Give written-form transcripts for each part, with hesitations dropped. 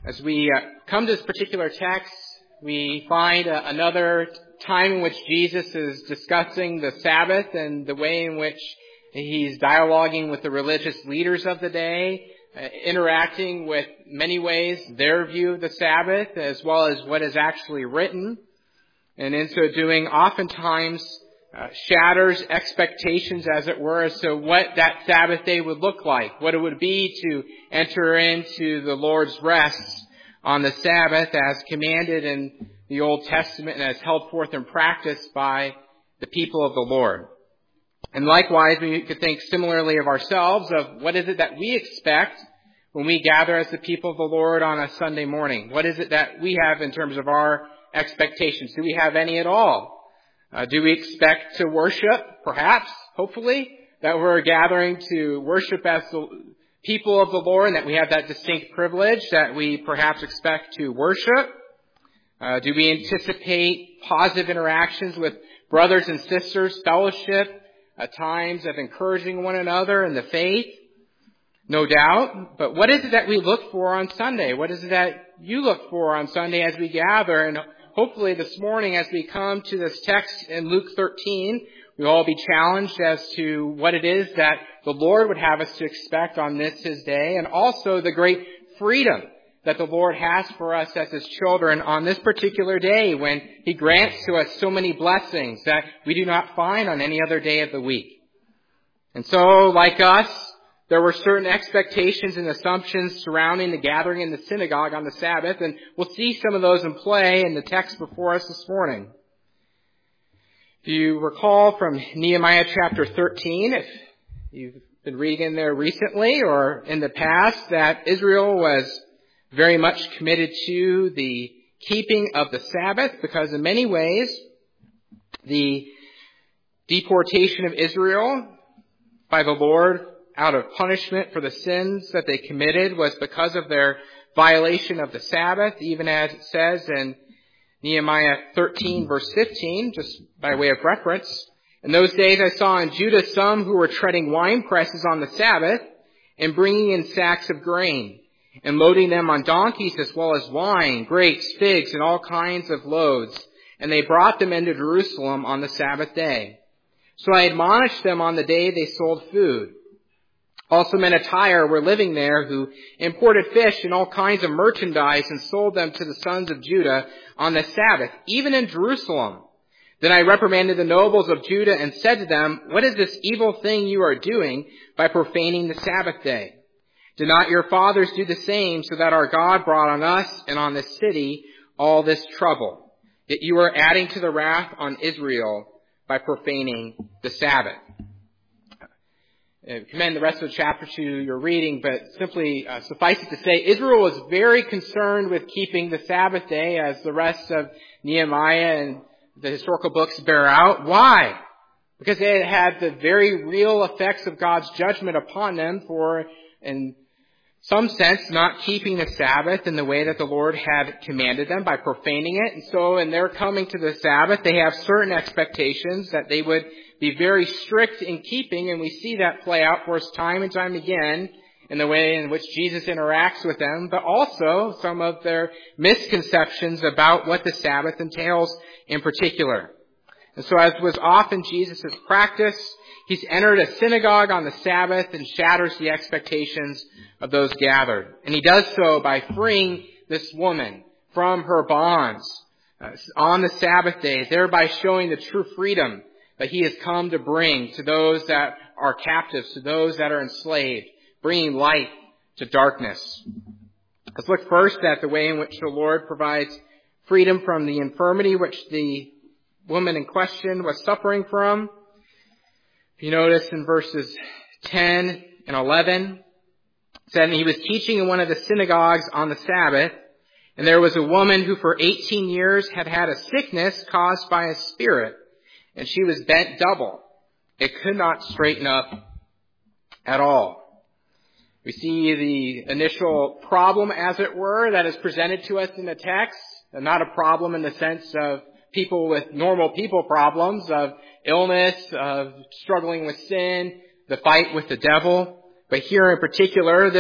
As we come to this particular text, we find another time in which Jesus is discussing the Sabbath and the way in which he's dialoguing with the religious leaders of the day, interacting with many ways their view of the Sabbath as well as what is actually written. And in so doing, oftentimes shatters expectations, as it were, as to what that Sabbath day would look like, what it would be to enter into the Lord's rest on the Sabbath as commanded in the Old Testament and as held forth in practice by the people of the Lord. And likewise, we could think similarly of ourselves, of what is it that we expect when we gather as the people of the Lord on a Sunday morning? What is it that we have in terms of our expectations? Do we have any at all? Do we expect to worship, perhaps, hopefully, that we're gathering to worship as the people of the Lord and that we have that distinct privilege that we perhaps expect to worship? Do we anticipate positive interactions with brothers and sisters, fellowship, times of encouraging one another in the faith? No doubt. But what is it that we look for on Sunday? What is it that you look for on Sunday as we gather? And hopefully this morning as we come to this text in Luke 13, we'll all be challenged as to what it is that the Lord would have us to expect on this His day, and also the great freedom that the Lord has for us as His children on this particular day when He grants to us so many blessings that we do not find on any other day of the week. And so, like us, there were certain expectations and assumptions surrounding the gathering in the synagogue on the Sabbath, and we'll see some of those in play in the text before us this morning. If you recall from Nehemiah chapter 13, if you've been reading in there recently or in the past, that Israel was very much committed to the keeping of the Sabbath because in many ways the deportation of Israel by the Lord out of punishment for the sins that they committed was because of their violation of the Sabbath, even as it says in Nehemiah 13 verse 15, just by way of reference. In those days I saw in Judah some who were treading wine presses on the Sabbath and bringing in sacks of grain and loading them on donkeys as well as wine, grapes, figs, and all kinds of loads. And they brought them into Jerusalem on the Sabbath day. So I admonished them on the day they sold food. Also men of Tyre were living there who imported fish and all kinds of merchandise and sold them to the sons of Judah on the Sabbath, even in Jerusalem. Then I reprimanded the nobles of Judah and said to them, "What is this evil thing you are doing by profaning the Sabbath day? Did not your fathers do the same so that our God brought on us and on this city all this trouble? Yet you are adding to the wrath on Israel by profaning the Sabbath." I commend the rest of the chapter to your reading, but simply suffice it to say, Israel was very concerned with keeping the Sabbath day, as the rest of Nehemiah and the historical books bear out. Why? Because they had the very real effects of God's judgment upon them for, in some sense, not keeping the Sabbath in the way that the Lord had commanded them by profaning it. And so in their coming to the Sabbath, they have certain expectations that they would be very strict in keeping, and we see that play out for us time and time again in the way in which Jesus interacts with them, but also some of their misconceptions about what the Sabbath entails in particular. And so as was often Jesus' practice, He's entered a synagogue on the Sabbath and shatters the expectations of those gathered. And He does so by freeing this woman from her bonds on the Sabbath day, thereby showing the true freedom that He has come to bring to those that are captives, to those that are enslaved, bringing light to darkness. Let's look first at the way in which the Lord provides freedom from the infirmity which the woman in question was suffering from. If you notice in verses 10 and 11, it said, "And He was teaching in one of the synagogues on the Sabbath, and there was a woman who for 18 years had had a sickness caused by a spirit, and she was bent double. It could not straighten up at all." We see the initial problem, as it were, that is presented to us in the text, and not a problem in the sense of people with normal people problems, of illness, of struggling with sin, the fight with the devil. But here in particular, this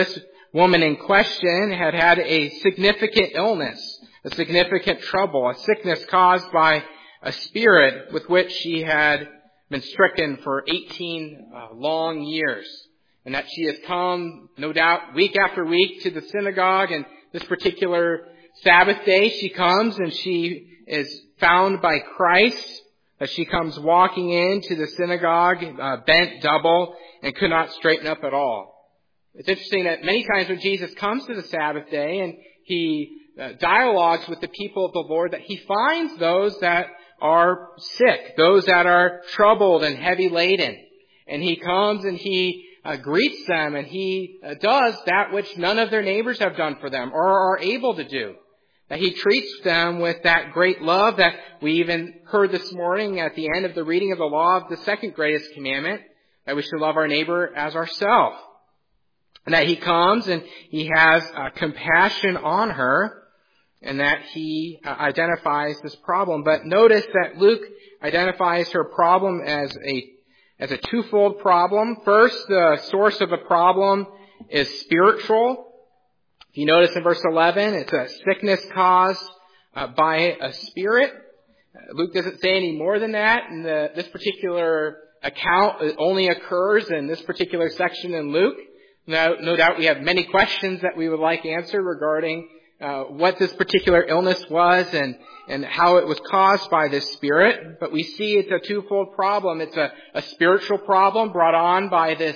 woman in question had had a significant illness, a significant trouble, a sickness caused by a spirit with which she had been stricken for 18 long years. And that she has come, no doubt, week after week to the synagogue. And this particular Sabbath day, she comes and she is found by Christ. As she comes walking into the synagogue, bent double, and could not straighten up at all. It's interesting that many times when Jesus comes to the Sabbath day and he dialogues with the people of the Lord, that he finds those that are sick, those that are troubled and heavy laden. And he comes and he greets them, and he does that which none of their neighbors have done for them or are able to do. That he treats them with that great love that we even heard this morning at the end of the reading of the law of the second greatest commandment, that we should love our neighbor as ourselves. And that he comes and he has compassion on her, and that he identifies this problem. But notice that Luke identifies her problem as a twofold problem. First, the source of the problem is spiritual. If you notice in verse 11, it's a sickness caused by a spirit. Luke doesn't say any more than that. And this particular account only occurs in this particular section in Luke. No doubt we have many questions that we would like answered regarding what this particular illness was and how it was caused by this spirit. But we see it's a twofold problem. It's a spiritual problem brought on by this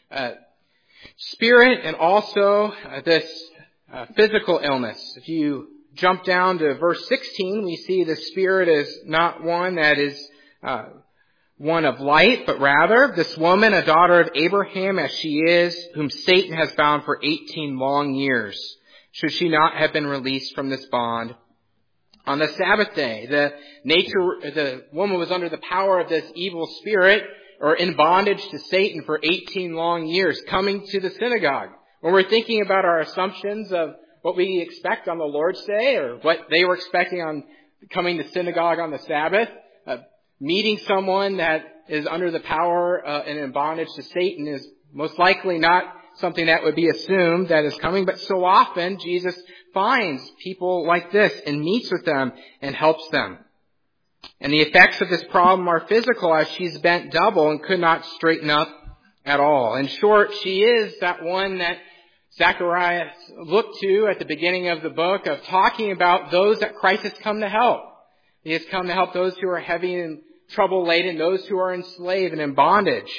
spirit, and also this physical illness. If you jump down to verse 16, we see the spirit is not one that is one of light, but rather this woman, a daughter of Abraham as she is, whom Satan has bound for 18 long years. Should she not have been released from this bond on the Sabbath day? The woman was under the power of this evil spirit, or in bondage to Satan for 18 long years, coming to the synagogue. When we're thinking about our assumptions of what we expect on the Lord's Day, or what they were expecting on coming to synagogue on the Sabbath, meeting someone that is under the power and in bondage to Satan is most likely not something that would be assumed that is coming. But so often Jesus finds people like this and meets with them and helps them. And the effects of this problem are physical, as she's bent double and could not straighten up at all. In short, she is that one that Zechariah looked to at the beginning of the book, of talking about those that Christ has come to help. He has come to help those who are heavy and trouble laden, those who are enslaved and in bondage,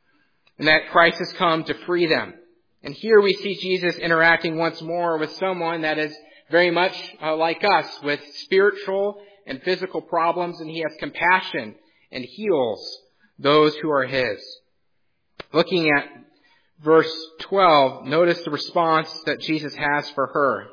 and that Christ has come to free them. And here we see Jesus interacting once more with someone that is very much like us, with spiritual and physical problems, and he has compassion and heals those who are his. Looking at verse 12, notice the response that Jesus has for her.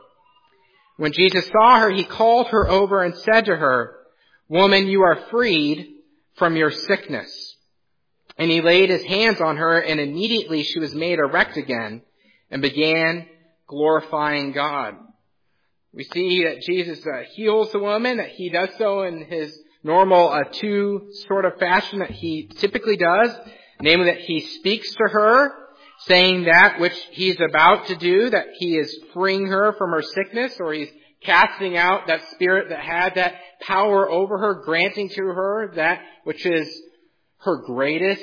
When Jesus saw her, he called her over and said to her, "Woman, you are freed from your sickness." And he laid his hands on her, and immediately she was made erect again and began glorifying God. We see that Jesus heals the woman, that he does so in his normal two sort of fashion that he typically does, namely that he speaks to her, saying that which he's about to do, that he is freeing her from her sickness, or he's casting out that spirit that had that power over her, granting to her that which is her greatest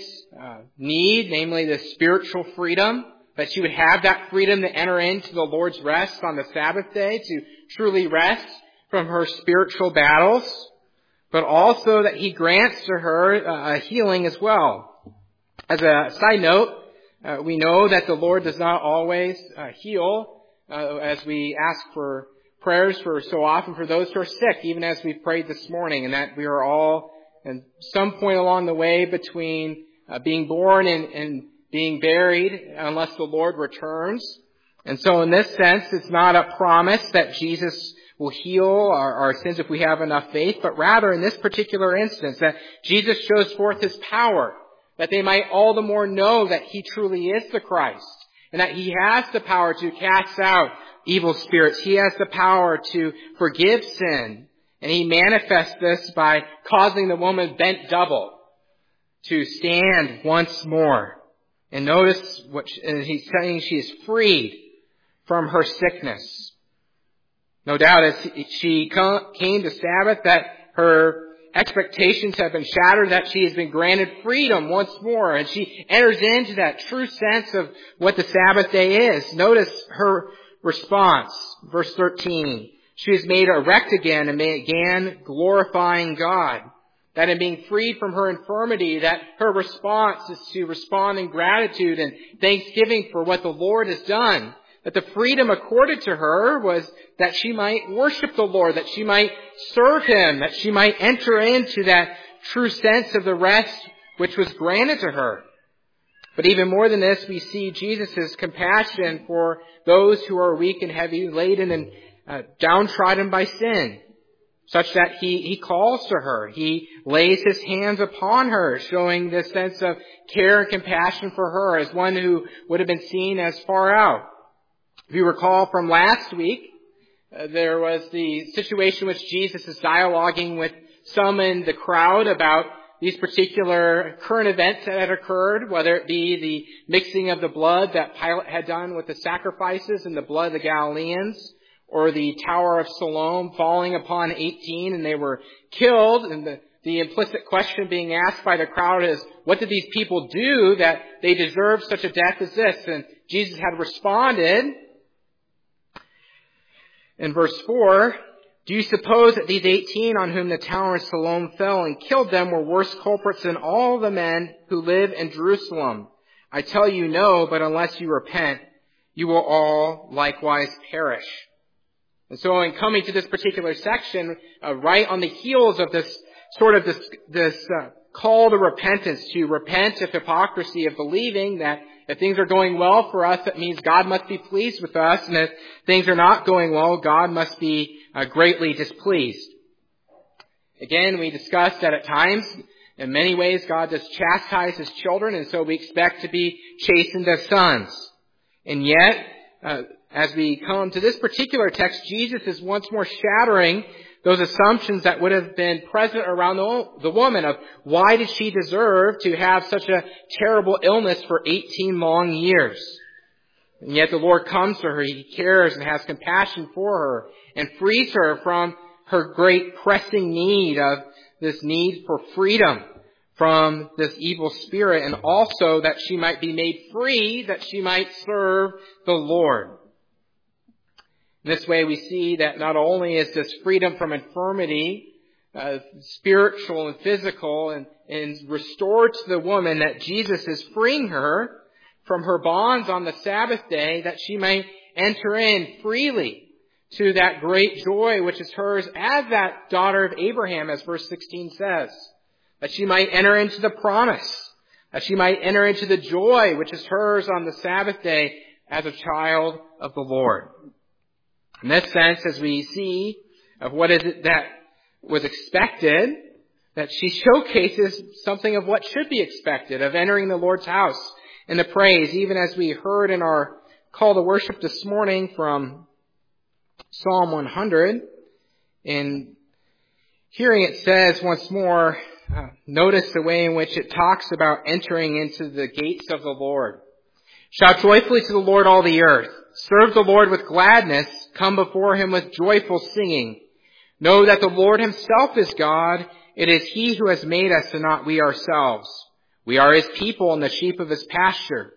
need, namely the spiritual freedom, that she would have that freedom to enter into the Lord's rest on the Sabbath day, to truly rest from her spiritual battles, but also that he grants to her a healing as well. As a side note, we know that the Lord does not always heal, as we ask for prayers for so often for those who are sick, even as we prayed this morning, and that we are all at some point along the way between being born and being buried unless the Lord returns. And so in this sense, it's not a promise that Jesus will heal our sins if we have enough faith, but rather in this particular instance that Jesus shows forth his power, that they might all the more know that he truly is the Christ, and that he has the power to cast out evil spirits. He has the power to forgive sin, and he manifests this by causing the woman bent double to stand once more. And notice what he's saying, she is freed from her sickness. No doubt as she came to Sabbath that her expectations have been shattered, that she has been granted freedom once more, and she enters into that true sense of what the Sabbath day is. Notice her response, verse 13. She was made erect again and began glorifying God. That in being freed from her infirmity, that her response is to respond in gratitude and thanksgiving for what the Lord has done. That the freedom accorded to her was that she might worship the Lord, that she might serve Him, that she might enter into that true sense of the rest which was granted to her. But even more than this, we see Jesus' compassion for those who are weak and heavy laden and downtrodden by sin, such that He calls to her. He lays His hands upon her, showing this sense of care and compassion for her as one who would have been seen as far out. If you recall from last week, there was the situation which Jesus is dialoguing with some in the crowd about these particular current events that had occurred, whether it be the mixing of the blood that Pilate had done with the sacrifices and the blood of the Galileans, or the Tower of Siloam falling upon 18 and they were killed, and the implicit question being asked by the crowd is, what did these people do that they deserve such a death as this? And Jesus had responded in verse 4, do you suppose that these 18 on whom the Tower of Siloam fell and killed them were worse culprits than all the men who live in Jerusalem? I tell you no, but unless you repent, you will all likewise perish. And so in coming to this particular section, right on the heels of this call to repentance, to repent of hypocrisy, of believing that if things are going well for us, that means God must be pleased with us, and if things are not going well, God must be greatly displeased. Again, we discussed that at times, in many ways, God does chastise His children, and so we expect to be chastened as sons. And yet, as we come to this particular text, Jesus is once more shattering those assumptions that would have been present around the woman of why did she deserve to have such a terrible illness for 18 long years. And yet the Lord comes to her, He cares and has compassion for her and frees her from her great pressing need of this need for freedom from this evil spirit, and also that she might be made free, that she might serve the Lord. In this way, we see that not only is this freedom from infirmity, spiritual and physical, and restored to the woman, that Jesus is freeing her from her bonds on the Sabbath day, that she may enter in freely to that great joy which is hers as that daughter of Abraham, as verse 16 says. That she might enter into the promise, that she might enter into the joy which is hers on the Sabbath day as a child of the Lord. In this sense, as we see of what is it that was expected, that she showcases something of what should be expected, of entering the Lord's house in the praise, even as we heard in our call to worship this morning from Psalm 100. In hearing it says once more, notice the way in which it talks about entering into the gates of the Lord. Shout joyfully to the Lord, all the earth. Serve the Lord with gladness. Come before Him with joyful singing. Know that the Lord Himself is God. It is He who has made us and not we ourselves. We are His people and the sheep of His pasture.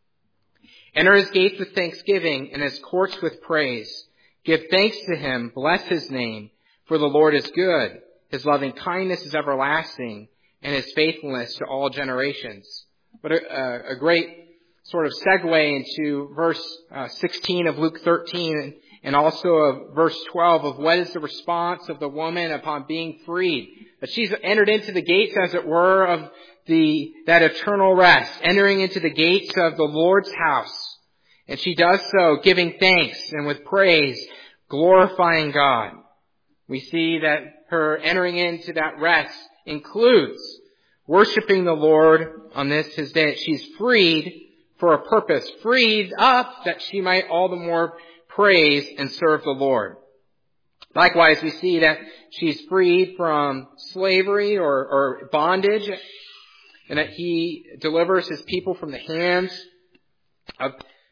Enter His gates with thanksgiving and His courts with praise. Give thanks to Him. Bless His name. For the Lord is good. His loving kindness is everlasting, and His faithfulness to all generations. But a great sort of segue into verse 16 of Luke 13, and also of verse 12 of what is the response of the woman upon being freed. That she's entered into the gates, as it were, of that eternal rest, entering into the gates of the Lord's house. And she does so giving thanks and with praise, glorifying God. We see that her entering into that rest includes worshiping the Lord on this His day. She's freed for a purpose, freed up that she might all the more praise and serve the Lord. Likewise, we see that she's freed from slavery or bondage, and that He delivers His people from the hands of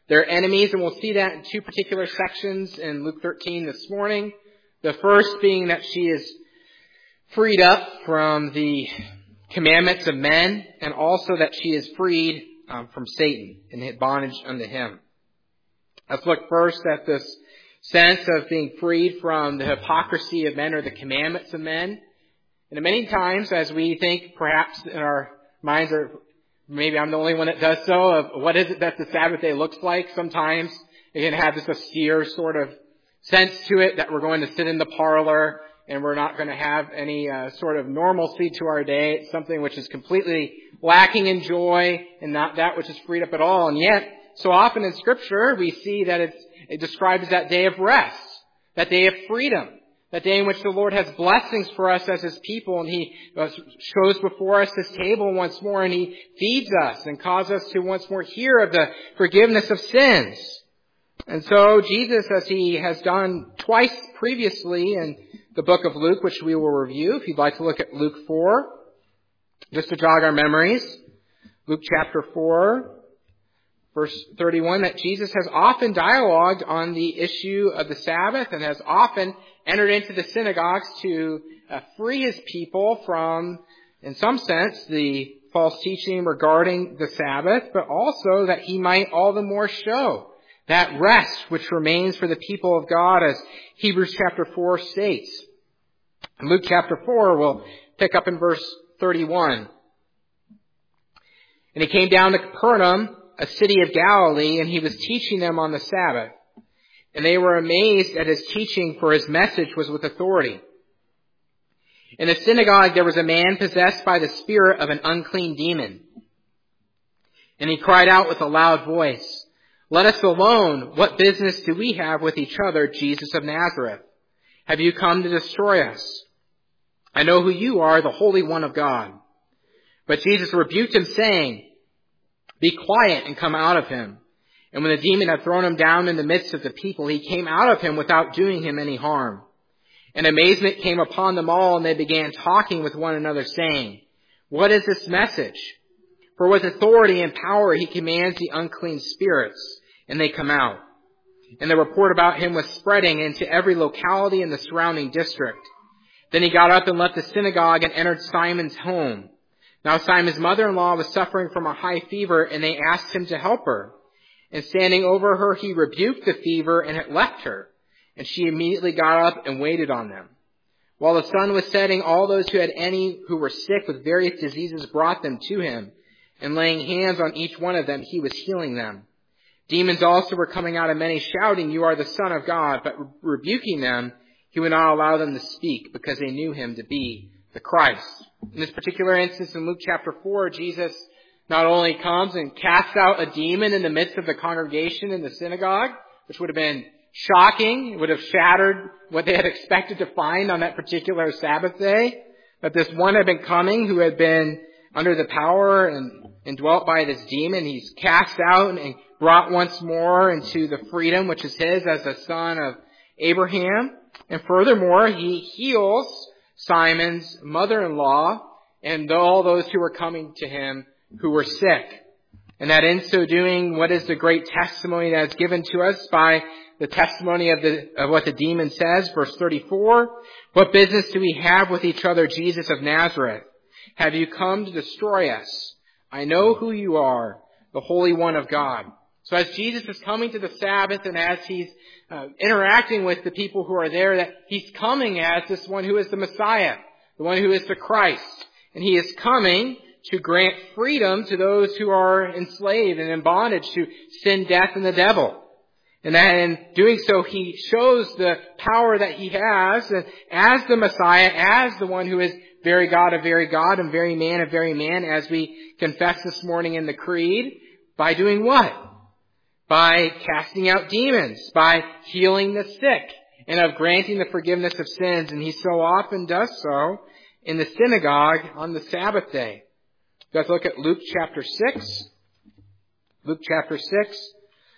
their enemies, and we'll see that in two particular sections in Luke 13 this morning. The first being that she is freed up from the commandments of men, and also that she is freed from Satan and bondage unto him. Let's look first at this sense of being freed from the hypocrisy of men or the commandments of men. And many times as we think perhaps in our minds, or maybe I'm the only one that does so, of what is it that the Sabbath day looks like, sometimes it can have this austere sort of sense to it that we're going to sit in the parlor and we're not going to have any sort of normalcy to our day. It's something which is completely lacking in joy and not that which is freed up at all. And yet, so often in Scripture, we see that it describes that day of rest, that day of freedom, that day in which the Lord has blessings for us as His people, and He shows before us His table once more, and He feeds us and causes us to once more hear of the forgiveness of sins. And so Jesus, as He has done twice previously in the book of Luke, which we will review, if you'd like to look at Luke 4, just to jog our memories, Luke chapter 4, verse 31, that Jesus has often dialogued on the issue of the Sabbath and has often entered into the synagogues to free His people from, in some sense, the false teaching regarding the Sabbath, but also that He might all the more show that rest which remains for the people of God, as Hebrews chapter 4 states. In Luke chapter 4, we'll pick up in verse 31. And He came down to Capernaum, a city of Galilee, and He was teaching them on the Sabbath. And they were amazed at His teaching, for His message was with authority. In the synagogue there was a man possessed by the spirit of an unclean demon. And he cried out with a loud voice, "Let us alone! What business do we have with each other, Jesus of Nazareth? Have you come to destroy us? I know who you are, the Holy One of God." But Jesus rebuked him, saying, "Be quiet and come out of him." And when the demon had thrown him down in the midst of the people, he came out of him without doing him any harm. And amazement came upon them all, and they began talking with one another, saying, "What is this message? For with authority and power he commands the unclean spirits, and they come out." And the report about him was spreading into every locality in the surrounding district. Then he got up and left the synagogue and entered Simon's home. Now Simon's mother-in-law was suffering from a high fever, and they asked him to help her. And standing over her, he rebuked the fever, and it left her. And she immediately got up and waited on them. While the sun was setting, all those who had any who were sick with various diseases brought them to him. And laying hands on each one of them, he was healing them. Demons also were coming out of many, shouting, "You are the Son of God." But rebuking them, he would not allow them to speak, because they knew him to be the Christ. In this particular instance in Luke chapter 4, Jesus not only comes and casts out a demon in the midst of the congregation in the synagogue, which would have been shocking, it would have shattered what they had expected to find on that particular Sabbath day, but this one had been coming who had been under the power and dwelt by this demon. He's cast out and brought once more into the freedom which is his as a son of Abraham. And furthermore, he heals Simon's mother-in-law and all those who were coming to him who were sick. And that in so doing, what is the great testimony that is given to us by the testimony of what the demon says? Verse 34, "What business do we have with each other, Jesus of Nazareth? Have you come to destroy us? I know who you are, the Holy One of God." So as Jesus is coming to the Sabbath and as he's interacting with the people who are there, that he's coming as this one who is the Messiah, the one who is the Christ. And he is coming to grant freedom to those who are enslaved and in bondage to sin, death, and the devil. And that in doing so, he shows the power that he has as the Messiah, as the one who is very God of very God and very man of very man, as we confess this morning in the Creed, by doing what? By casting out demons, by healing the sick, and of granting the forgiveness of sins. And he so often does so in the synagogue on the Sabbath day. Let's look at Luke chapter 6. Luke chapter 6.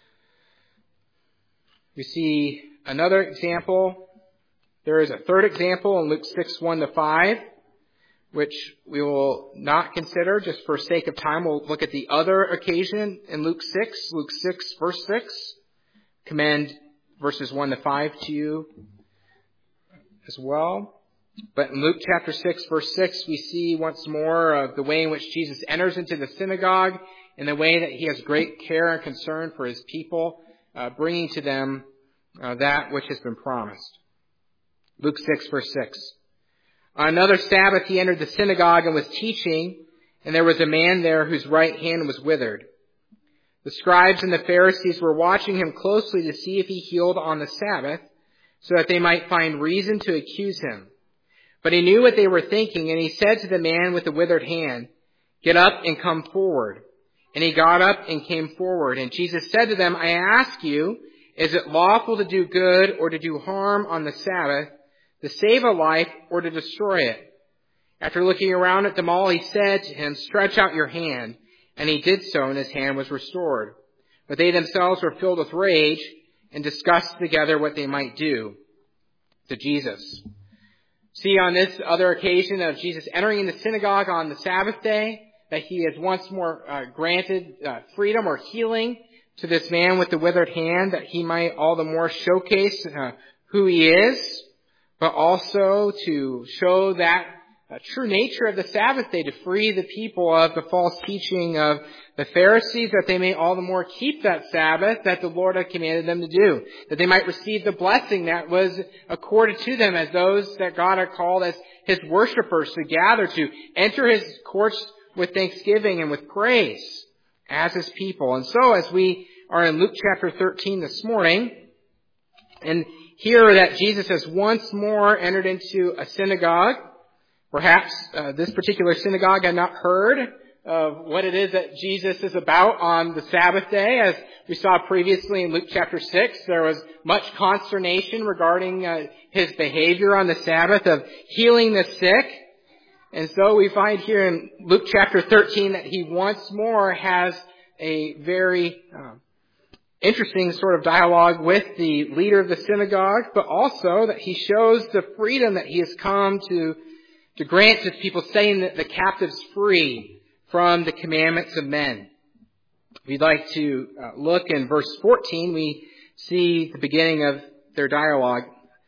We see another example. There is a third example in Luke 6, 1-5, which we will not consider just for sake of time. We'll look at the other occasion in Luke 6, verse 6. Commend verses 1 to 5 to you as well. But in Luke chapter 6, verse 6, we see once more of the way in which Jesus enters into the synagogue and the way that he has great care and concern for his people, bringing to them that which has been promised. Luke 6, verse 6. On another Sabbath he entered the synagogue and was teaching, and there was a man there whose right hand was withered. The scribes and the Pharisees were watching him closely to see if he healed on the Sabbath, so that they might find reason to accuse him. But he knew what they were thinking, and he said to the man with the withered hand, "Get up and come forward." And he got up and came forward. And Jesus said to them, "I ask you, is it lawful to do good or to do harm on the Sabbath, to save a life or to destroy it?" After looking around at them all, he said to him, "Stretch out your hand." And he did so, and his hand was restored. But they themselves were filled with rage and discussed together what they might do to Jesus. See, on this other occasion of Jesus entering the synagogue on the Sabbath day, that he has once more granted freedom or healing to this man with the withered hand, that he might all the more showcase who he is, but also to show that true nature of the Sabbath day, to free the people of the false teaching of the Pharisees, that they may all the more keep that Sabbath that the Lord had commanded them to do, that they might receive the blessing that was accorded to them as those that God had called as his worshipers to gather, to enter his courts with thanksgiving and with praise as his people. And so as we are in Luke chapter 13 this morning, and hear that Jesus has once more entered into a synagogue, perhaps this particular synagogue had not heard of what it is that Jesus is about on the Sabbath day. As we saw previously in Luke chapter 6, there was much consternation regarding his behavior on the Sabbath of healing the sick. And so we find here in Luke chapter 13 that he once more has a very interesting sort of dialogue with the leader of the synagogue, but also that he shows the freedom that he has come to grant to people, setting the captives free from the commandments of men. We'd like to look in verse 14. We see the beginning of their dialogue.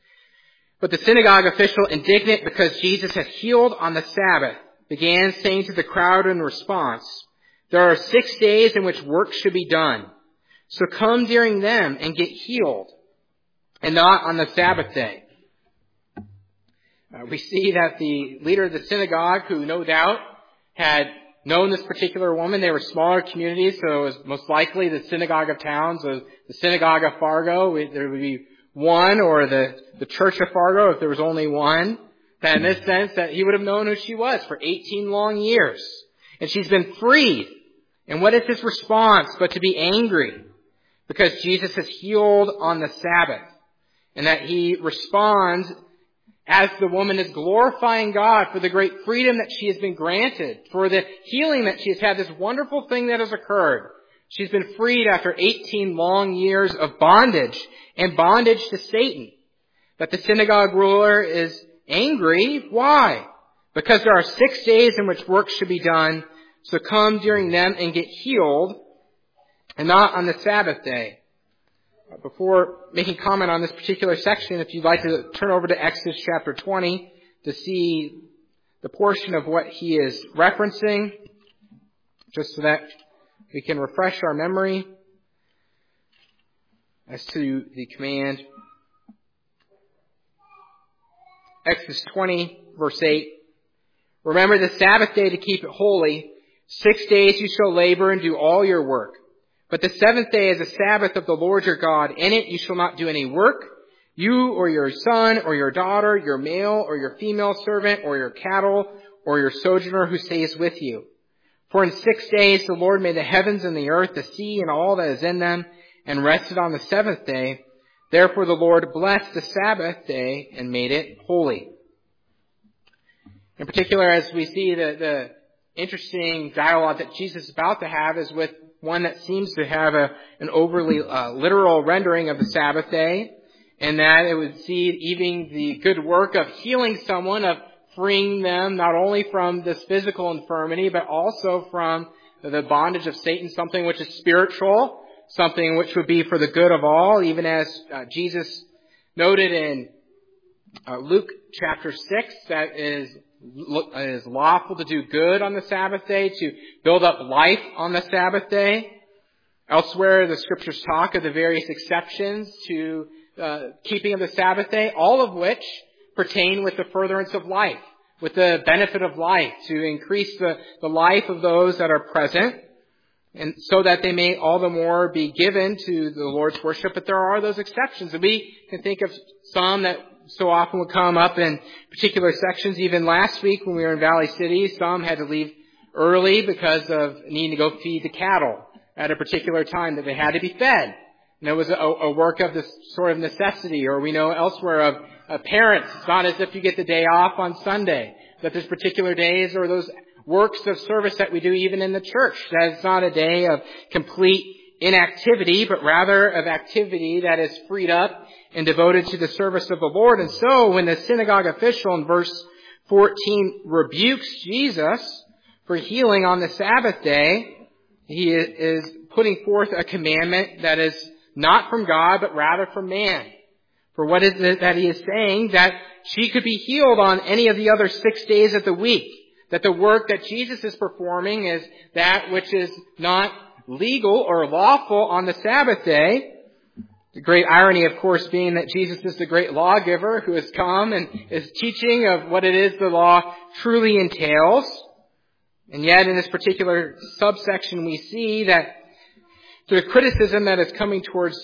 But the synagogue official, indignant because Jesus had healed on the Sabbath, began saying to the crowd in response, "There are 6 days in which work should be done. So come during them and get healed, and not on the Sabbath day." We see that the leader of the synagogue, who no doubt had known this particular woman, they were smaller communities, so it was most likely the synagogue of towns, or the synagogue of Fargo. There would be one, or the church of Fargo, if there was only one. That in this sense, that he would have known who she was for 18 long years. And she's been freed. And what is his response but to be angry because Jesus has healed on the Sabbath? And that he responds as the woman is glorifying God for the great freedom that she has been granted, for the healing that she has had, this wonderful thing that has occurred. She's been freed after 18 long years of bondage, and bondage to Satan. But the synagogue ruler is angry. Why? Because there are 6 days in which work should be done, so come during them and get healed, and not on the Sabbath day. Before making comment on this particular section, if you'd like to turn over to Exodus chapter 20 to see the portion of what he is referencing, just so that we can refresh our memory as to the command. Exodus 20, verse 8. "Remember the Sabbath day to keep it holy. 6 days you shall labor and do all your work. But the seventh day is a Sabbath of the Lord your God. In it you shall not do any work, you or your son or your daughter, your male or your female servant, or your cattle, or your sojourner who stays with you. For in 6 days the Lord made the heavens and the earth, the sea and all that is in them, and rested on the seventh day. Therefore the Lord blessed the Sabbath day and made it holy." In particular, as we see the interesting dialogue that Jesus is about to have is with one that seems to have an overly literal rendering of the Sabbath day, and that it would see even the good work of healing someone, of freeing them not only from this physical infirmity, but also from the bondage of Satan, something which is spiritual, something which would be for the good of all, even as Jesus noted in Luke chapter 6, that it is lawful to do good on the Sabbath day, to build up life on the Sabbath day. Elsewhere, the Scriptures talk of the various exceptions to keeping of the Sabbath day, all of which pertain with the furtherance of life, with the benefit of life, to increase the life of those that are present, and so that they may all the more be given to the Lord's worship. But there are those exceptions, and we can think of some that so often would come up in particular sections. Even last week when we were in Valley City, some had to leave early because of needing to go feed the cattle at a particular time, that they had to be fed. And it was a work of this sort of necessity. Or we know elsewhere of parents, it's not as if you get the day off on Sunday, that there's particular days or those works of service that we do even in the church, that it's not a day of complete inactivity, but rather of activity that is freed up and devoted to the service of the Lord. And so when the synagogue official in verse 14 rebukes Jesus for healing on the Sabbath day, he is putting forth a commandment that is not from God, but rather from man. For what is it that he is saying? That she could be healed on any of the other 6 days of the week. That the work that Jesus is performing is that which is not legal or lawful on the Sabbath day. The great irony, of course, being that Jesus is the great lawgiver who has come and is teaching of what it is the law truly entails. And yet in this particular subsection we see that the criticism that is coming towards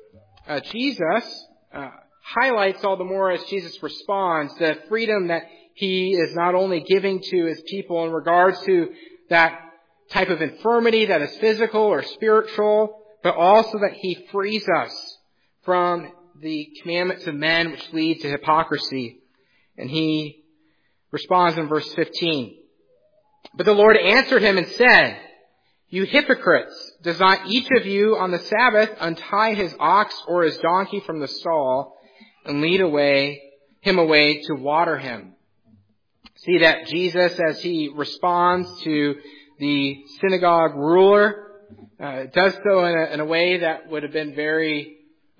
Jesus highlights all the more as Jesus responds the freedom that he is not only giving to his people in regards to that type of infirmity that is physical or spiritual, but also that he frees us from the commandments of men which lead to hypocrisy. And he responds in verse 15. But the Lord answered him and said, "You hypocrites, does not each of you on the Sabbath untie his ox or his donkey from the stall and lead him away to water him?" See that Jesus, as he responds to the synagogue ruler, does so in a way that would have been very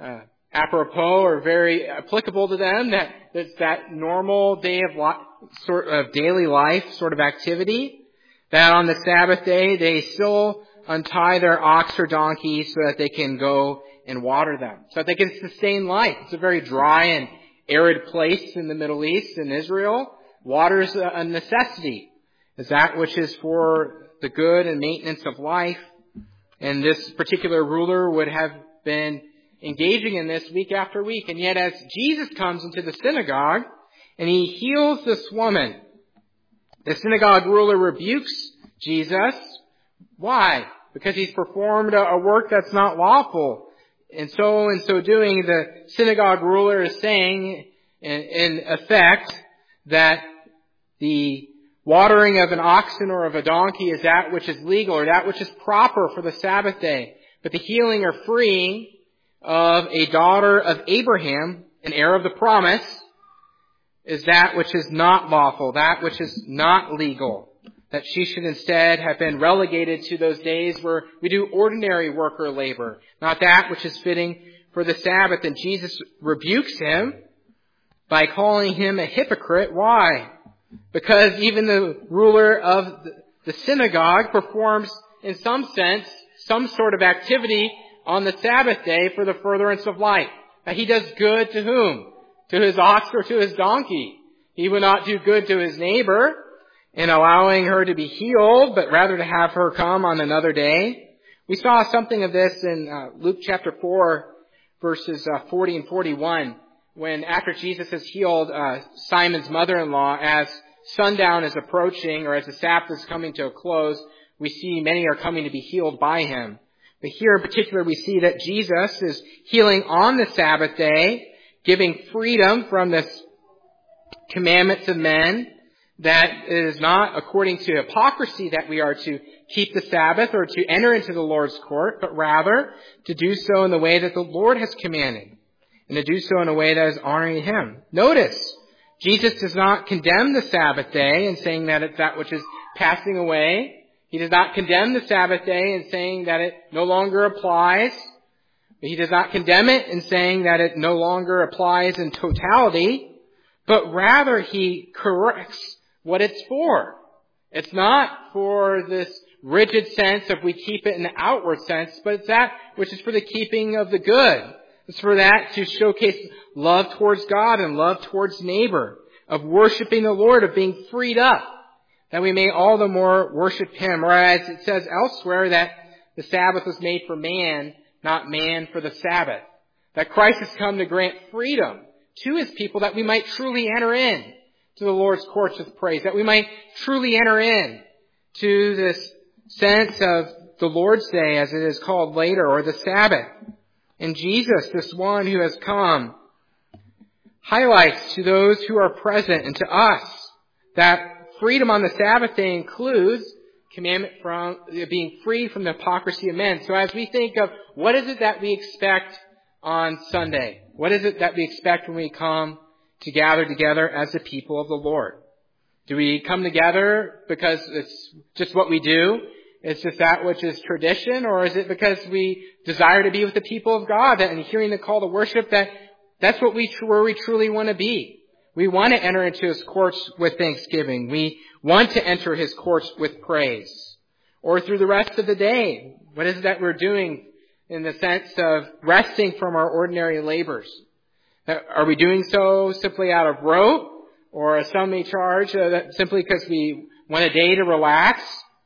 apropos or very applicable to them. That it's that normal day of daily life sort of activity. That on the Sabbath day they still untie their ox or donkey so that they can go and water them, so that they can sustain life. It's a very dry and arid place in the Middle East, in Israel. Water is a necessity. It's that which is for the good and maintenance of life. And this particular ruler would have been engaging in this week after week. And yet as Jesus comes into the synagogue and he heals this woman, the synagogue ruler rebukes Jesus. Why? Because he's performed a work that's not lawful. And so in so doing, the synagogue ruler is saying, in effect, that the watering of an oxen or of a donkey is that which is legal or that which is proper for the Sabbath day. But the healing or freeing of a daughter of Abraham, an heir of the promise, is that which is not lawful, that which is not legal. That she should instead have been relegated to those days where we do ordinary work or labor, not that which is fitting for the Sabbath. And Jesus rebukes him by calling him a hypocrite. Why? Because even the ruler of the synagogue performs, in some sense, some sort of activity on the Sabbath day for the furtherance of life. Now, he does good to whom? To his ox or to his donkey. He would not do good to his neighbor in allowing her to be healed, but rather to have her come on another day. We saw something of this in Luke chapter 4, verses 40 and 41, when after Jesus has healed Simon's mother-in-law, as sundown is approaching, or as the Sabbath is coming to a close, we see many are coming to be healed by him. But here in particular, we see that Jesus is healing on the Sabbath day, giving freedom from this commandments of men, that is not according to hypocrisy that we are to keep the Sabbath or to enter into the Lord's court, but rather to do so in the way that the Lord has commanded, and to do so in a way that is honoring Him. Notice Jesus does not condemn the Sabbath day in saying that it's that which is passing away. He does not condemn the Sabbath day in saying that it no longer applies. He does not condemn it in saying that it no longer applies in totality, but rather he corrects what it's for. It's not for this rigid sense of we keep it in the outward sense, but it's that which is for the keeping of the good. It's for that to showcase love towards God and love towards neighbor, of worshiping the Lord, of being freed up, that we may all the more worship Him. Or as it says elsewhere, that the Sabbath was made for man, not man for the Sabbath. That Christ has come to grant freedom to His people that we might truly enter in to the Lord's courts with praise, that we might truly enter in to this sense of the Lord's Day, as it is called later, or the Sabbath. And Jesus, this one who has come, highlights to those who are present and to us that freedom on the Sabbath day includes commandment from being free from the hypocrisy of men. So as we think of what is it that we expect on Sunday, what is it that we expect when we come to gather together as the people of the Lord? Do we come together because it's just what we do? It's just that which is tradition? Or is it because we desire to be with the people of God and hearing the call to worship that's where we truly want to be? We want to enter into His courts with thanksgiving. We want to enter His courts with praise. Or through the rest of the day, what is it that we're doing in the sense of resting from our ordinary labors? Are we doing so simply out of rote? Or as some may charge, simply because we want a day to relax?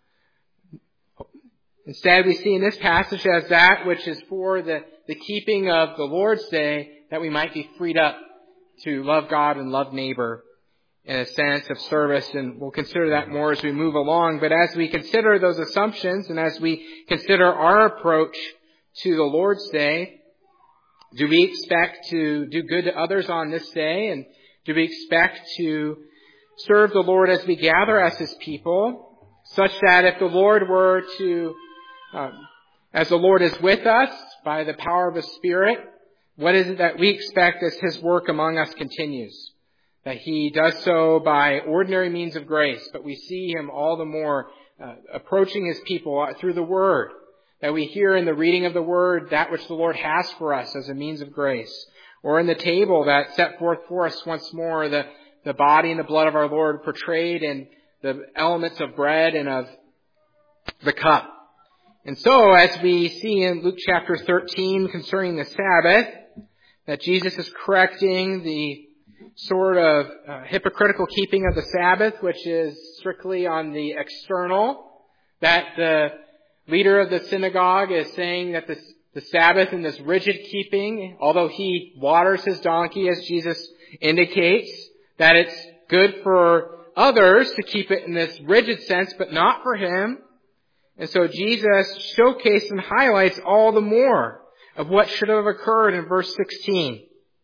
Instead, we see in this passage as that which is for the keeping of the Lord's Day, that we might be freed up to love God and love neighbor in a sense of service. And we'll consider that more as we move along. But as we consider those assumptions and as we consider our approach to the Lord's Day, do we expect to do good to others on this day? And do we expect to serve the Lord as we gather as His people, such that if the Lord were to, as the Lord is with us by the power of His Spirit, what is it that we expect as His work among us continues? That He does so by ordinary means of grace, but we see Him all the more approaching His people through the Word. That we hear in the reading of the Word that which the Lord has for us as a means of grace. Or in the table that set forth for us once more the body and the blood of our Lord portrayed in the elements of bread and of the cup. And so, as we see in Luke chapter 13 concerning the Sabbath, that Jesus is correcting the sort of hypocritical keeping of the Sabbath, which is strictly on the external, that the leader of the synagogue is saying that the Sabbath in this rigid keeping, although he waters his donkey, as Jesus indicates, that it's good for others to keep it in this rigid sense, but not for him. And so Jesus showcases and highlights all the more of what should have occurred in verse 16.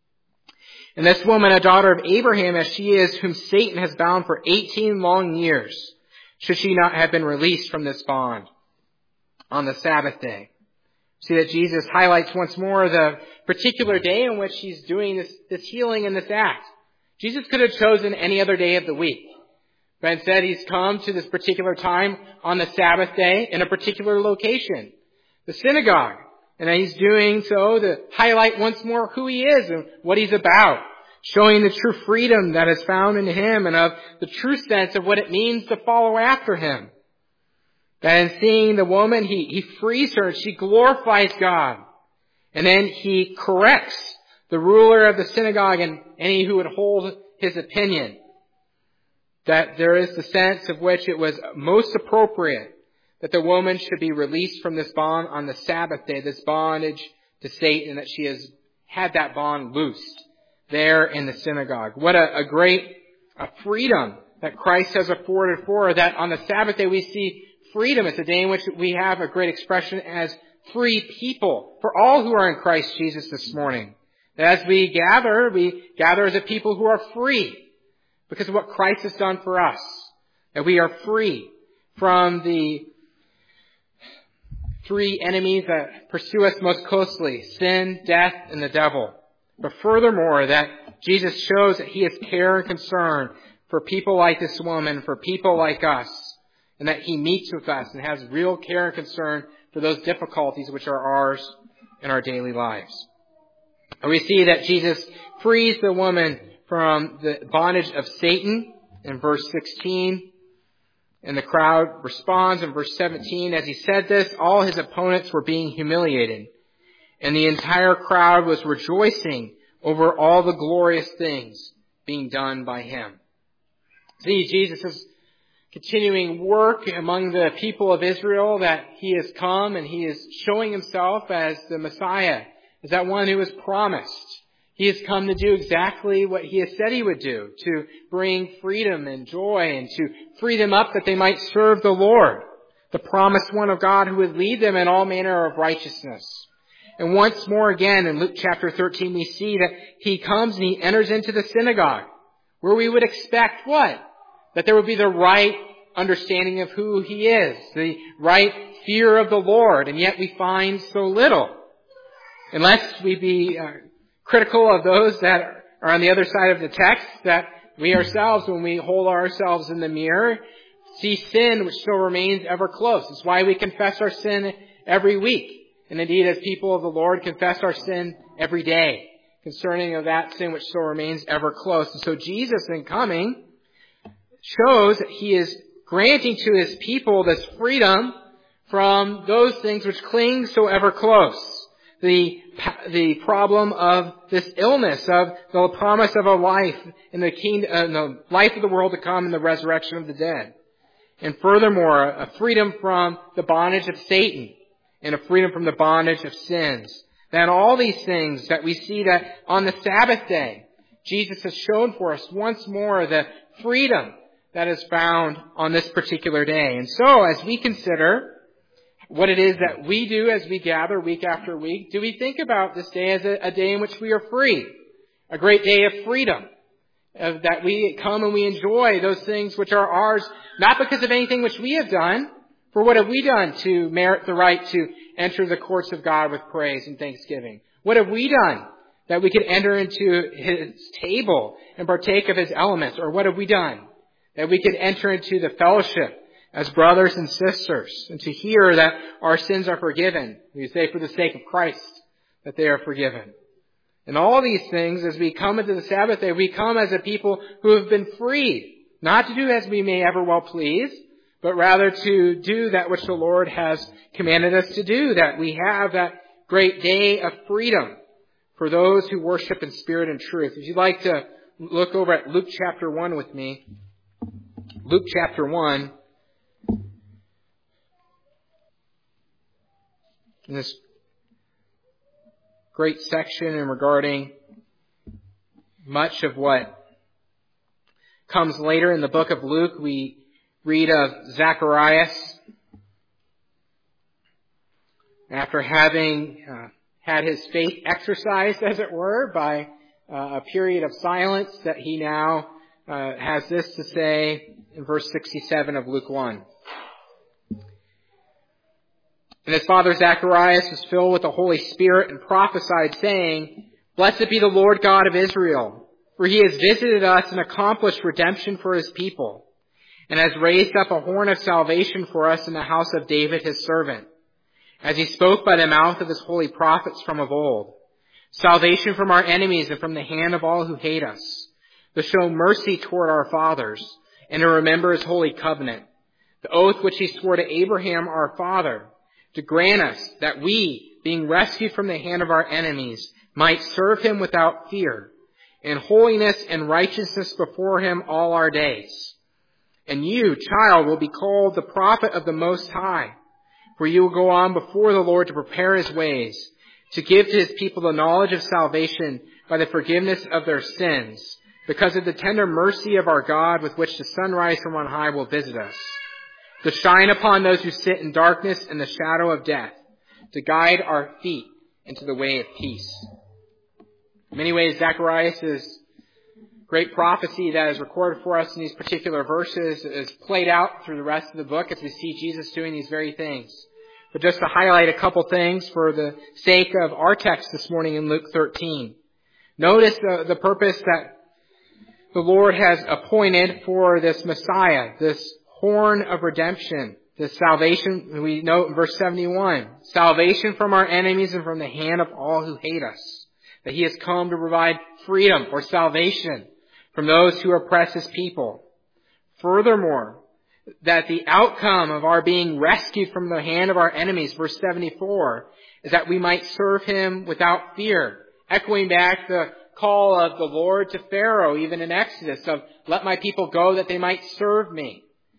And this woman, a daughter of Abraham as she is, whom Satan has bound for 18 long years, should she not have been released from this bond on the Sabbath day? See that Jesus highlights once more the particular day in which He's doing this healing and this act. Jesus could have chosen any other day of the week. But instead, He's come to this particular time on the Sabbath day in a particular location, the synagogue. And that He's doing so to highlight once more who He is and what He's about, showing the true freedom that is found in Him and of the true sense of what it means to follow after Him. That in seeing the woman, He frees her and she glorifies God. And then He corrects the ruler of the synagogue and any who would hold his opinion. That there is the sense of which it was most appropriate that the woman should be released from this bond on the Sabbath day, this bondage to Satan, that she has had that bond loosed there in the synagogue. What a great freedom that Christ has afforded for her, that on the Sabbath day we see freedom. It's a day in which we have a great expression as free people for all who are in Christ Jesus this morning. That as we gather as a people who are free because of what Christ has done for us. That we are free from the three enemies that pursue us most closely: sin, death, and the devil. But furthermore, that Jesus shows that he has care and concern for people like this woman, for people like us, and that he meets with us and has real care and concern for those difficulties which are ours in our daily lives. And we see that Jesus frees the woman from the bondage of Satan in verse 16. And the crowd responds in verse 17. As he said this, all his opponents were being humiliated. And the entire crowd was rejoicing over all the glorious things being done by him. See, Jesus' continuing work among the people of Israel, that he has come and he is showing himself as the Messiah, as that one who was promised. He has come to do exactly what he has said he would do, to bring freedom and joy and to free them up that they might serve the Lord, the promised one of God who would lead them in all manner of righteousness. And once more again in Luke chapter 13 we see that he comes and he enters into the synagogue, where we would expect what? That there would be the right understanding of who he is, the right fear of the Lord, and yet we find so little. Unless we be critical of those that are on the other side of the text, that we ourselves, when we hold ourselves in the mirror, see sin which still remains ever close. It's why we confess our sin every week. And indeed, as people of the Lord, confess our sin every day concerning of that sin which still remains ever close. And so Jesus, in coming, shows that he is granting to his people this freedom from those things which cling so ever close. The problem of this illness, of the promise of a life in the kingdom, the life of the world to come and the resurrection of the dead. And furthermore, a freedom from the bondage of Satan and a freedom from the bondage of sins. Then all these things that we see that on the Sabbath day, Jesus has shown for us once more the freedom that is found on this particular day. And so as we consider what it is that we do as we gather week after week, do we think about this day as a day in which we are free? A great day of freedom. That we come and we enjoy those things which are ours, not because of anything which we have done. For what have we done to merit the right to enter the courts of God with praise and thanksgiving? What have we done that we could enter into his table and partake of his elements? Or what have we done that we could enter into the fellowship as brothers and sisters, and to hear that our sins are forgiven? We say for the sake of Christ that they are forgiven. And all these things, as we come into the Sabbath day, we come as a people who have been freed, not to do as we may ever well please, but rather to do that which the Lord has commanded us to do, that we have that great day of freedom for those who worship in spirit and truth. If you'd like to look over at Luke chapter 1 with me, Luke chapter 1, in this great section and regarding much of what comes later in the book of Luke, we read of Zacharias after having had his faith exercised, as it were, by a period of silence, that he now has this to say in verse 67 of Luke 1. And his father Zacharias was filled with the Holy Spirit and prophesied, saying, "Blessed be the Lord God of Israel, for he has visited us and accomplished redemption for his people, and has raised up a horn of salvation for us in the house of David his servant, as he spoke by the mouth of his holy prophets from of old, salvation from our enemies and from the hand of all who hate us, to show mercy toward our fathers, and to remember his holy covenant, the oath which he swore to Abraham our father, to grant us that we, being rescued from the hand of our enemies, might serve him without fear, in holiness and righteousness before him all our days. And you, child, will be called the prophet of the Most High, for you will go on before the Lord to prepare his ways, to give to his people the knowledge of salvation by the forgiveness of their sins, because of the tender mercy of our God with which the sunrise from on high will visit us, to shine upon those who sit in darkness and the shadow of death, to guide our feet into the way of peace." In many ways, Zacharias' great prophecy that is recorded for us in these particular verses is played out through the rest of the book as we see Jesus doing these very things. But just to highlight a couple things for the sake of our text this morning in Luke 13. Notice the purpose that the Lord has appointed for this Messiah, this horn of redemption, this salvation. We note in verse 71, salvation from our enemies and from the hand of all who hate us. That He has come to provide freedom or salvation from those who oppress His people. Furthermore, that the outcome of our being rescued from the hand of our enemies, verse 74, is that we might serve Him without fear. Echoing back the call of the Lord to Pharaoh, even in Exodus, of let my people go that they might serve me.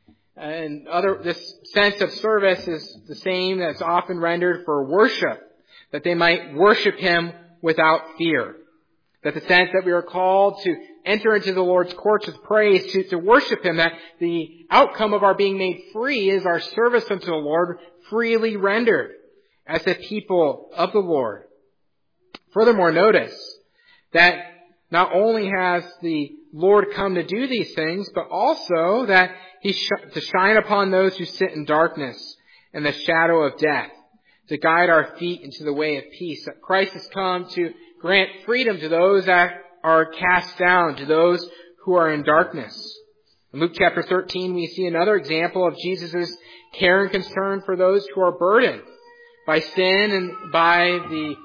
And this sense of service is the same that's often rendered for worship, that they might worship Him without fear. That the sense that we are called to enter into the Lord's courts with praise, to worship Him, that the outcome of our being made free is our service unto the Lord freely rendered as a people of the Lord. Furthermore, notice that not only has the Lord come to do these things, but also that He's to shine upon those who sit in darkness and the shadow of death, to guide our feet into the way of peace. That Christ has come to grant freedom to those that are cast down, to those who are in darkness. In Luke chapter 13, we see another example of Jesus' care and concern for those who are burdened by sin and by the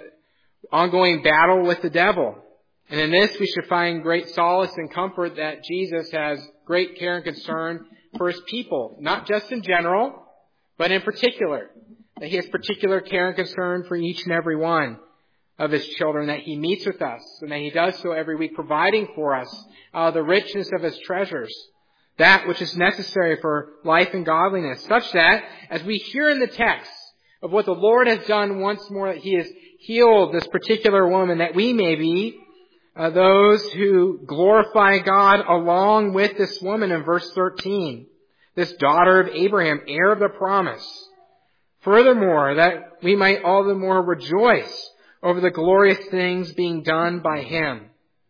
ongoing battle with the devil. And in this, we should find great solace and comfort that Jesus has great care and concern for His people, not just in general, but in particular. That He has particular care and concern for each and every one of His children, that He meets with us, and that He does so every week, providing for us the richness of His treasures, that which is necessary for life and godliness, such that, as we hear in the text of what the Lord has done once more, that He has healed this particular woman, that we may be those who glorify God along with this woman in verse 13, this daughter of Abraham, heir of the promise. Furthermore, that we might all the more rejoice over the glorious things being done by Him.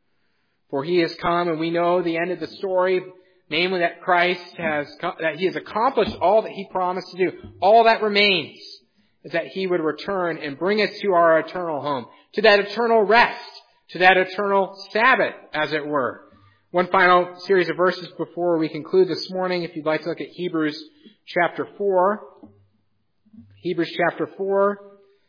For He has come, and we know the end of the story, namely that that He has accomplished all that He promised to do. All that remains is that He would return and bring us to our eternal home, to that eternal rest, to that eternal Sabbath, as it were. One final series of verses before we conclude this morning, if you'd like to look at Hebrews chapter 4. Hebrews chapter 4.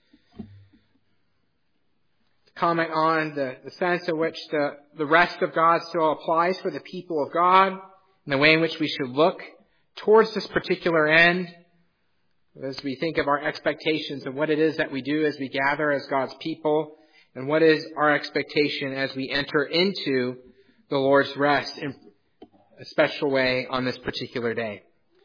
To comment on the sense in which the rest of God still applies for the people of God, and the way in which we should look towards this particular end, as we think of our expectations and what it is that we do as we gather as God's people, and what is our expectation as we enter into the Lord's rest in a special way on this particular day.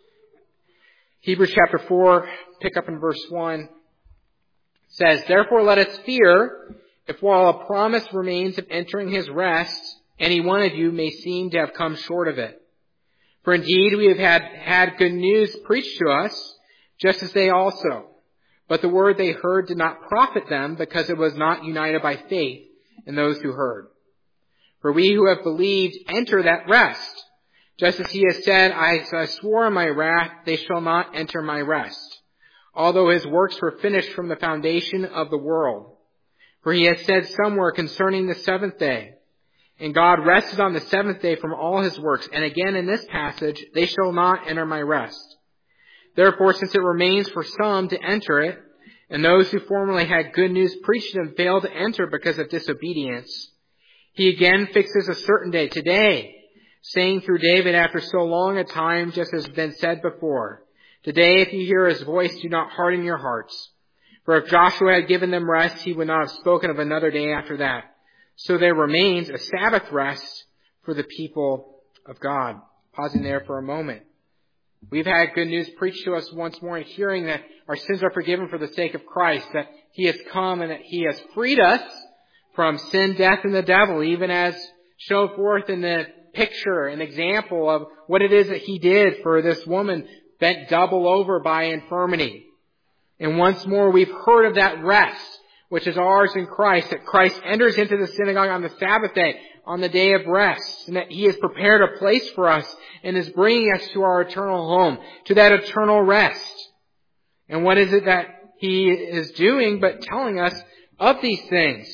Hebrews chapter 4, pick up in verse 1, says, "Therefore let us fear, if while a promise remains of entering His rest, any one of you may seem to have come short of it. For indeed we have had good news preached to us, just as they also. But the word they heard did not profit them, because it was not united by faith in those who heard. For we who have believed enter that rest. Just as He has said, I swore in my wrath, they shall not enter my rest, although His works were finished from the foundation of the world. For He has said somewhere concerning the seventh day, and God rested on the seventh day from all His works. And again in this passage, they shall not enter my rest. Therefore, since it remains for some to enter it, and those who formerly had good news preached to them failed to enter because of disobedience, He again fixes a certain day, today, saying through David after so long a time, just as has been said before, today if you hear His voice, do not harden your hearts. For if Joshua had given them rest, he would not have spoken of another day after that. So there remains a Sabbath rest for the people of God." Pausing there for a moment. We've had good news preached to us once more in hearing that our sins are forgiven for the sake of Christ, that He has come and that He has freed us from sin, death, and the devil, even as shown forth in the picture, an example of what it is that He did for this woman bent double over by infirmity. And once more we've heard of that rest, which is ours in Christ, that Christ enters into the synagogue on the Sabbath day, on the day of rest, and that He has prepared a place for us and is bringing us to our eternal home, to that eternal rest. And what is it that He is doing but telling us of these things?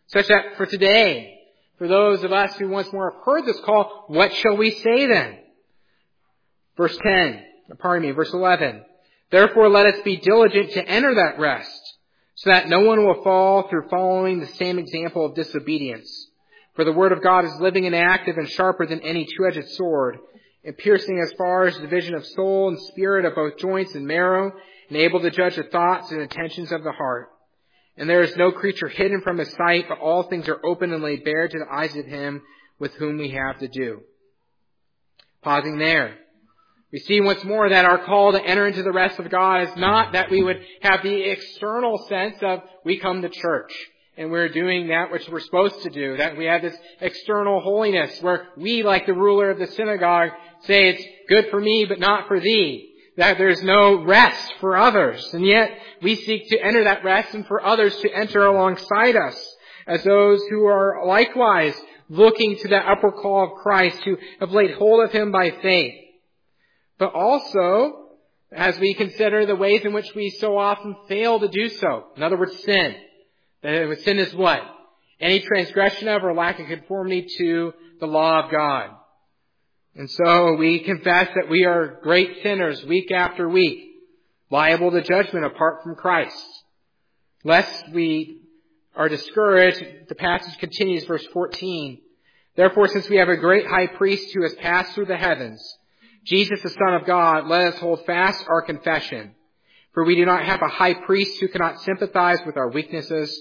Such that for today, for those of us who once more have heard this call, what shall we say then? Verse 11. Therefore let us be diligent to enter that rest, so that no one will fall through following the same example of disobedience. For the word of God is living and active and sharper than any two-edged sword, and piercing as far as the division of soul and spirit, of both joints and marrow, and able to judge the thoughts and intentions of the heart. And there is no creature hidden from his sight, but all things are open and laid bare to the eyes of him with whom we have to do. Pausing there. We see once more that our call to enter into the rest of God is not that we would have the external sense of we come to church and we're doing that which we're supposed to do, that we have this external holiness where we, like the ruler of the synagogue, say it's good for me but not for thee, that there's no rest for others. And yet we seek to enter that rest and for others to enter alongside us as those who are likewise looking to that upward call of Christ, who have laid hold of him by faith. But also, as we consider the ways in which we so often fail to do so. In other words, sin. That sin is what? Any transgression of or lack of conformity to the law of God. And so we confess that we are great sinners week after week, liable to judgment apart from Christ. Lest we are discouraged, the passage continues, verse 14. Therefore, since we have a great high priest who has passed through the heavens, Jesus, the Son of God, let us hold fast our confession. For we do not have a high priest who cannot sympathize with our weaknesses,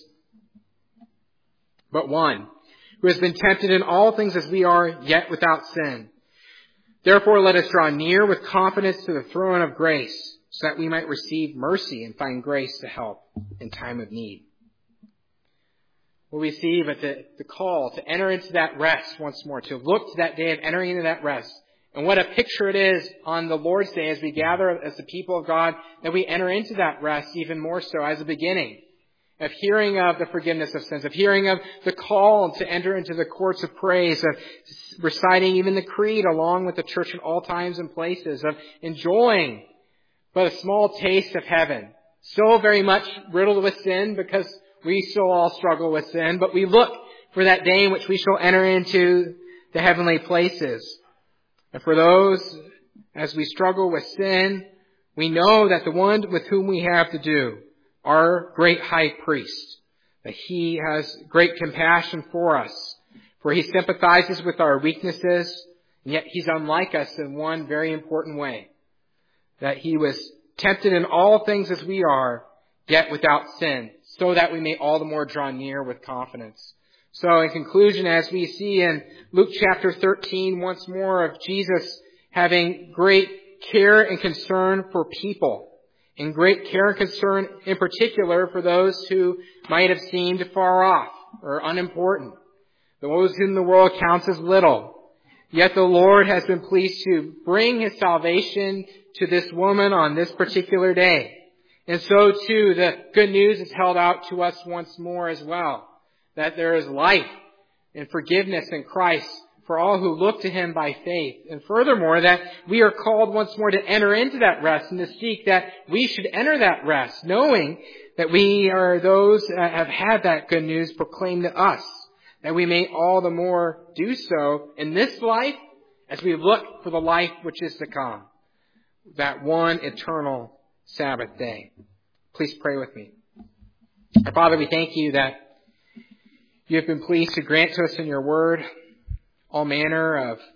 but one who has been tempted in all things as we are, yet without sin. Therefore, let us draw near with confidence to the throne of grace, so that we might receive mercy and find grace to help in time of need. Well, we see that the call to enter into that rest once more, to look to that day of entering into that rest. And what a picture it is on the Lord's Day as we gather as the people of God, that we enter into that rest even more so as a beginning of hearing of the forgiveness of sins, of hearing of the call to enter into the courts of praise, of reciting even the creed along with the church at all times and places, of enjoying but a small taste of heaven. So very much riddled with sin because we still all struggle with sin, but we look for that day in which we shall enter into the heavenly places. And for those, as we struggle with sin, we know that the one with whom we have to do, our great high priest, that he has great compassion for us, for he sympathizes with our weaknesses, and yet he's unlike us in one very important way, that he was tempted in all things as we are, yet without sin, so that we may all the more draw near with confidence. So in conclusion, as we see in Luke chapter 13, once more of Jesus having great care and concern for people, and great care and concern in particular for those who might have seemed far off or unimportant, those whom the world counts as little. Yet the Lord has been pleased to bring his salvation to this woman on this particular day. And so too, the good news is held out to us once more as well, that there is life and forgiveness in Christ for all who look to him by faith. And furthermore, that we are called once more to enter into that rest and to seek that we should enter that rest, knowing that we are those that have had that good news proclaimed to us, that we may all the more do so in this life as we look for the life which is to come, that one eternal Sabbath day. Please pray with me. Our Father, we thank you that you have been pleased to grant to us in your word all manner of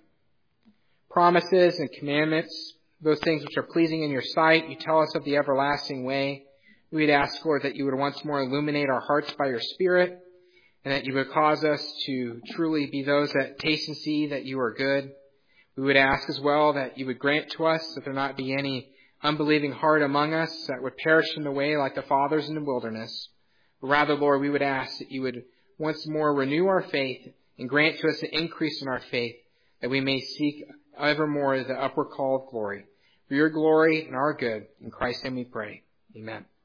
promises and commandments, those things which are pleasing in your sight. You tell us of the everlasting way. We would ask, Lord, that you would once more illuminate our hearts by your Spirit, and that you would cause us to truly be those that taste and see that you are good. We would ask as well that you would grant to us that there not be any unbelieving heart among us that would perish in the way like the fathers in the wilderness. But rather, Lord, we would ask that you would once more renew our faith and grant to us an increase in our faith, that we may seek evermore the upward call of glory. For your glory and our good, in Christ's name we pray. Amen.